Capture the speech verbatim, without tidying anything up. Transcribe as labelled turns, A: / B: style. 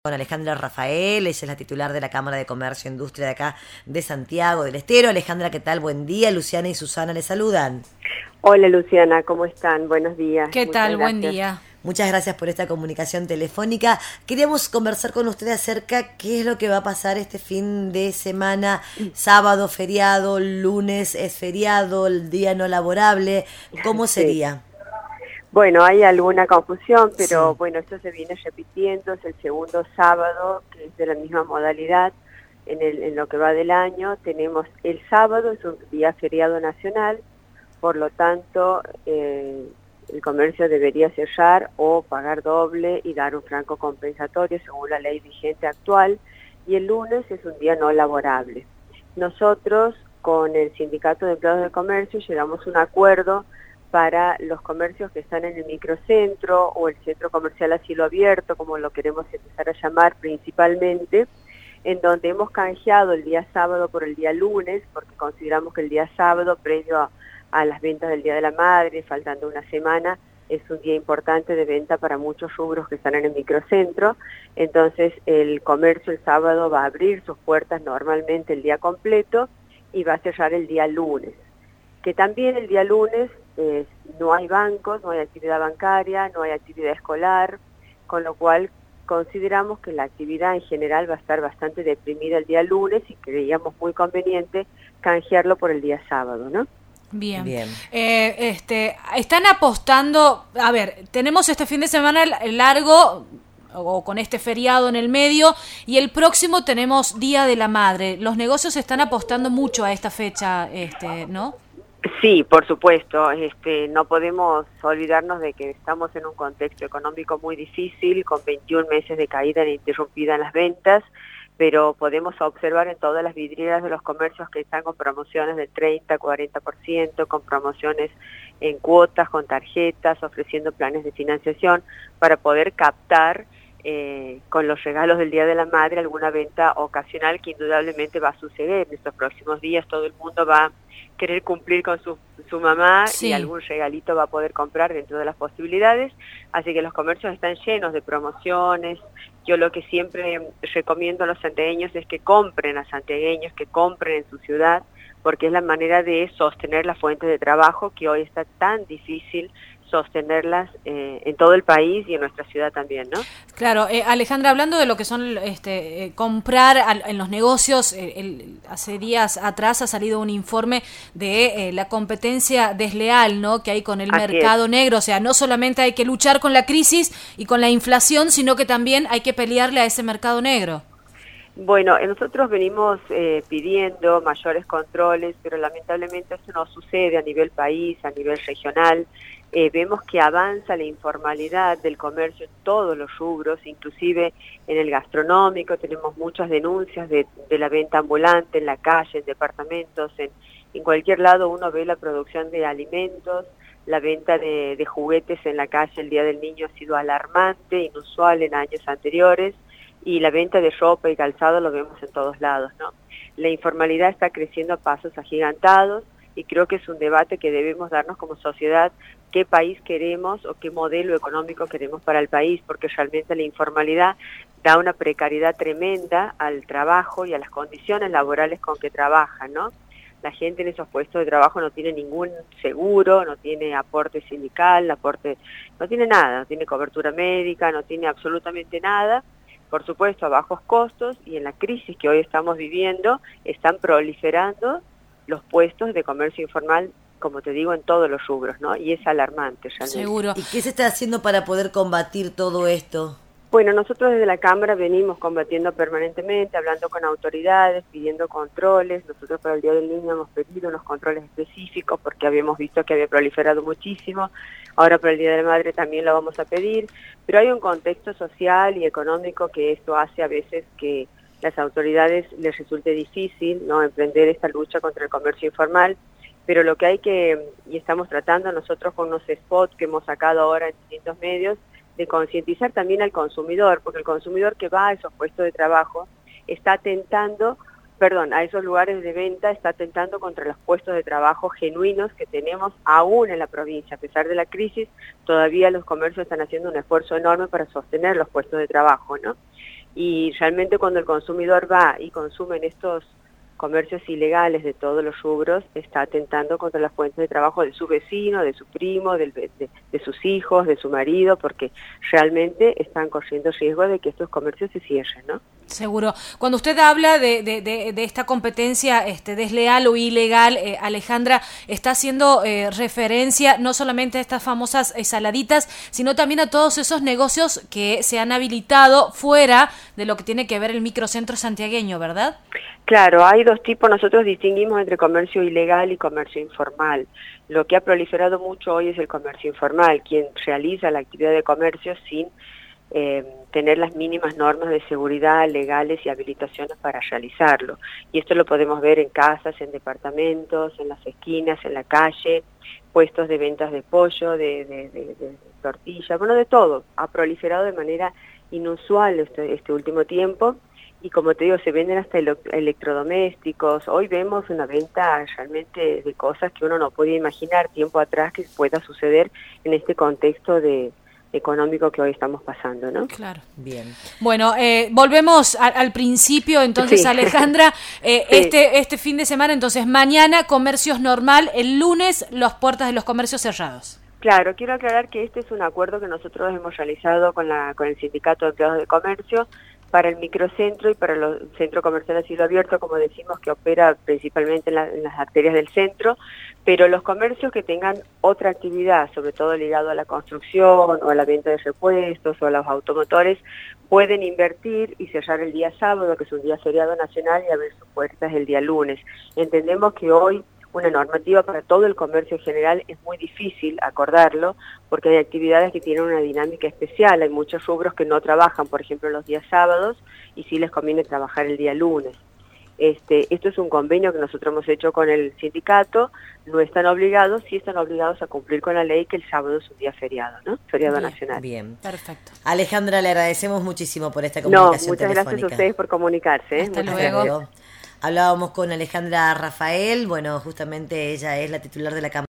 A: Con Alejandra Rafael, ella es la titular de la Cámara de Comercio e Industria de acá de Santiago del Estero. Alejandra, ¿qué tal? Buen día. Luciana y Susana le saludan.
B: Hola Luciana, ¿cómo están? Buenos días.
C: ¿Qué
B: Muchas
C: tal? Buen
B: gracias.
C: día.
A: Muchas gracias por esta comunicación telefónica. Queríamos conversar con usted acerca qué es lo que va a pasar este fin de semana, sábado feriado, lunes es feriado, el día no laborable. ¿Cómo
B: Sí.
A: sería?
B: Bueno, hay alguna confusión, pero
A: Sí.
B: bueno, esto se viene repitiendo, es el segundo sábado, que es de la misma modalidad en, el, en lo que va del año. Tenemos el sábado, es un día feriado nacional, por lo tanto eh, el comercio debería cerrar o pagar doble y dar un franco compensatorio según la ley vigente actual, y el lunes es un día no laborable. Nosotros con el Sindicato de Empleados de Comercio llegamos a un acuerdo para los comercios que están en el microcentro o el centro comercial a cielo abierto, como lo queremos empezar a llamar principalmente, en donde hemos canjeado el día sábado por el día lunes, porque consideramos que el día sábado, previo a, a las ventas del Día de la Madre, faltando una semana, es un día importante de venta para muchos rubros que están en el microcentro. Entonces el comercio el sábado va a abrir sus puertas normalmente el día completo y va a cerrar el día lunes. Que también el día lunes eh, no hay bancos, no hay actividad bancaria, no hay actividad escolar, con lo cual consideramos que la actividad en general va a estar bastante deprimida el día lunes y creíamos muy conveniente canjearlo por el día sábado, ¿no?
C: Bien.
A: Bien.
C: Eh, este, están apostando, a ver, tenemos este fin de semana largo o con este feriado en el medio y el próximo tenemos Día de la Madre. Los negocios están apostando mucho a esta fecha, este, ¿no?
B: Sí, por supuesto. Este, no podemos olvidarnos de que estamos en un contexto económico muy difícil, con veintiún meses de caída ininterrumpida en las ventas, pero podemos observar en todas las vidrieras de los comercios que están con promociones del treinta, cuarenta por ciento, con promociones en cuotas, con tarjetas, ofreciendo planes de financiación para poder captar eh, con los regalos del Día de la Madre alguna venta ocasional que indudablemente va a suceder. En estos próximos días todo el mundo va a querer cumplir con su, su mamá
C: Sí.
B: Y algún regalito va a poder comprar dentro de las posibilidades, así que los comercios están llenos de promociones. Yo lo que siempre recomiendo a los santiagueños es que compren a santiagueños, que compren en su ciudad, porque es la manera de sostener las fuentes de trabajo que hoy está tan difícil sostenerlas eh, en todo el país y en nuestra ciudad también, ¿no?
C: Claro, eh, Alejandra, hablando de lo que son este, eh, comprar al, en los negocios, eh, el, hace días atrás ha salido un informe de eh, la competencia desleal, ¿no?, que hay con el
B: Así
C: mercado
B: es.
C: negro. O sea, no solamente hay que luchar con la crisis y con la inflación, sino que también hay que pelearle a ese mercado negro.
B: Bueno, nosotros venimos eh, pidiendo mayores controles, pero lamentablemente esto no sucede a nivel país, a nivel regional. Eh, vemos que avanza la informalidad del comercio en todos los rubros, inclusive en el gastronómico. Tenemos muchas denuncias de, de la venta ambulante en la calle, en departamentos, en, en cualquier lado uno ve la producción de alimentos. La venta de, de juguetes en la calle el Día del Niño ha sido alarmante, inusual en años anteriores. Y la venta de ropa y calzado lo vemos en todos lados, ¿no? La informalidad está creciendo a pasos agigantados y creo que es un debate que debemos darnos como sociedad, qué país queremos o qué modelo económico queremos para el país, porque realmente la informalidad da una precariedad tremenda al trabajo y a las condiciones laborales con que trabajan, ¿no? La gente en esos puestos de trabajo no tiene ningún seguro, no tiene aporte sindical, aporte, no tiene nada, no tiene cobertura médica, no tiene absolutamente nada. Por supuesto, a bajos costos, y en la crisis que hoy estamos viviendo están proliferando los puestos de comercio informal, como te digo, en todos los rubros, ¿no? Y es alarmante realmente.
C: Seguro.
A: ¿Y qué se está haciendo para poder combatir todo esto?
B: Bueno, nosotros desde la Cámara venimos combatiendo permanentemente, hablando con autoridades, pidiendo controles. Nosotros para el Día del Niño hemos pedido unos controles específicos porque habíamos visto que había proliferado muchísimo. Ahora para el Día de la Madre también lo vamos a pedir. Pero hay un contexto social y económico que esto hace a veces que las autoridades les resulte difícil, ¿no?, emprender esta lucha contra el comercio informal. Pero lo que hay que, y estamos tratando nosotros con unos spots que hemos sacado ahora en distintos medios, de concientizar también al consumidor, porque el consumidor que va a esos puestos de trabajo está atentando, perdón, a esos lugares de venta, está atentando contra los puestos de trabajo genuinos que tenemos aún en la provincia. A pesar de la crisis, todavía los comercios están haciendo un esfuerzo enorme para sostener los puestos de trabajo, ¿no? Y realmente cuando el consumidor va y consume en estos comercios ilegales de todos los rubros, está atentando contra las fuentes de trabajo de su vecino, de su primo, del, de, de sus hijos, de su marido, porque realmente están corriendo riesgo de que estos comercios se cierren, ¿no?
C: Seguro. Cuando usted habla de, de, de, de esta competencia este, desleal o ilegal, eh, Alejandra, está haciendo eh, referencia no solamente a estas famosas eh, saladitas, sino también a todos esos negocios que se han habilitado fuera de lo que tiene que ver el microcentro santiagueño, ¿verdad?
B: Claro, hay dos tipos. Nosotros distinguimos entre comercio ilegal y comercio informal. Lo que ha proliferado mucho hoy es el comercio informal, quien realiza la actividad de comercio sin Eh, tener las mínimas normas de seguridad legales y habilitaciones para realizarlo. Y esto lo podemos ver en casas, en departamentos, en las esquinas, en la calle, puestos de ventas de pollo, de, de, de, de tortillas, bueno, de todo. Ha proliferado de manera inusual este, este último tiempo y como te digo, se venden hasta electrodomésticos. Hoy vemos una venta realmente de cosas que uno no podía imaginar tiempo atrás que pueda suceder en este contexto de económico que hoy estamos pasando, ¿no?
C: Claro.
A: Bien.
C: Bueno, eh, volvemos a, al principio, entonces, sí. Alejandra, eh, sí. este este fin de semana, entonces, mañana comercios normal, el lunes las puertas de los comercios cerrados.
B: Claro, quiero aclarar que este es un acuerdo que nosotros hemos realizado con la con el Sindicato de Empleados de Comercio para el microcentro y para el centro comercial a cielo abierto, como decimos, que opera principalmente en, la, en las arterias del centro, pero los comercios que tengan otra actividad, sobre todo ligado a la construcción o a la venta de repuestos o a los automotores, pueden invertir y cerrar el día sábado, que es un día feriado nacional, y abrir sus puertas el día lunes. Entendemos que hoy una normativa para todo el comercio en general es muy difícil acordarlo porque hay actividades que tienen una dinámica especial, hay muchos rubros que no trabajan, por ejemplo, los días sábados y sí les conviene trabajar el día lunes. Este, esto es un convenio que nosotros hemos hecho con el sindicato, no están obligados, sí están obligados a cumplir con la ley que el sábado es un día feriado, ¿no? Feriado
A: bien,
B: nacional.
A: Bien,
C: perfecto.
A: Alejandra, le agradecemos muchísimo por esta comunicación
B: No, muchas
A: telefónica.
B: Gracias a ustedes por comunicarse. ¿eh?
C: Hasta
B: Muchas
C: luego.
B: Gracias.
A: Hablábamos con Alejandra Rafael, bueno, justamente ella es la titular de la Cámara